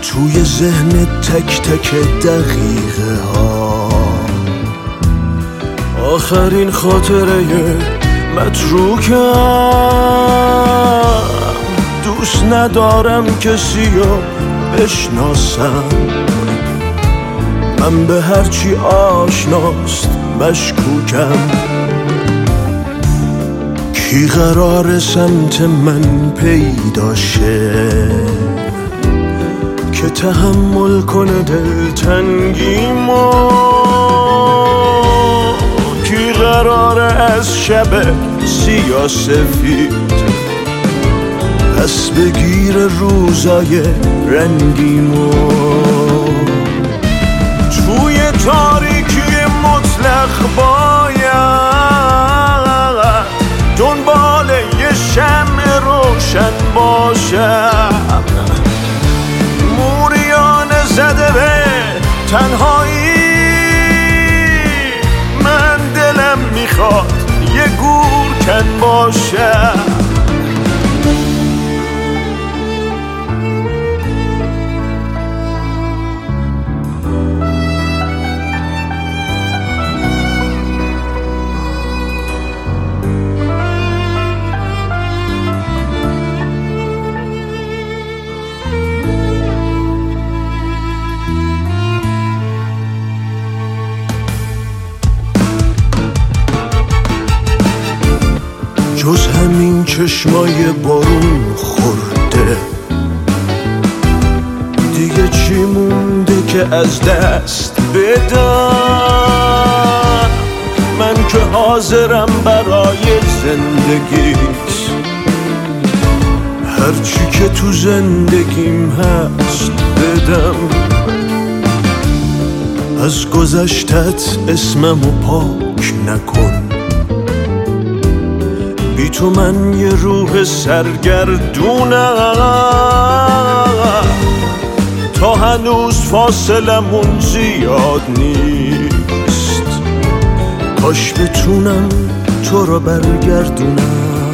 توی ذهن تک تک دقیقه ها. آخرین خاطره متروکم، دوست ندارم کسی رو بشناسم. من به هرچی آشناست مشکوکم. کی قرار سمت من پیدا شه که تحمل کنه دلتنگیمو؟ کی قراره از شب سیاه‌سفید پس بگیر روزای رنگیمو؟ توی تاریکی مطلق باید دنبال یه شمع روشن باشم. موریانه زده به تنهایی، من دلم میخواد یه گورکن باشم. جز همین چشمای بارون خورده دیگه چی مونده که از دست بدم؟ من که حاضرم برای زندگیت هرچی که تو زندگیم هست بدم. از گذشتت اسممو پاک نکن، بی تو من یه روح سرگردونم. تا هنوز فاصلمون زیاد نیست، کاش بتونم تو رو برگردونم.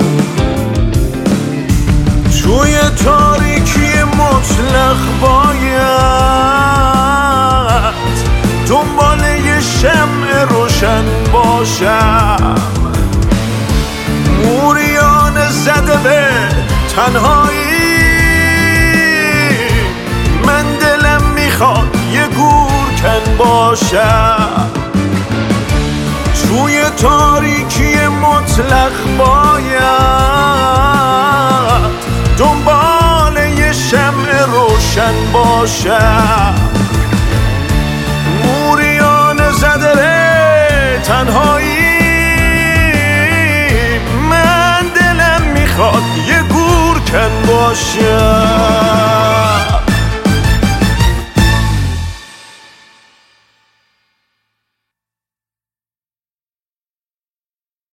توی تاریکی مطلق باید دنبال یه شمع روشن باشم. موریانه زده به تنهایی، من دلم میخواد یه گورکن باشم. توی تاریکی مطلق باید دنبال یه شمع روشن باشم. موریانه زده به تنهایی، یه گورکن باشم.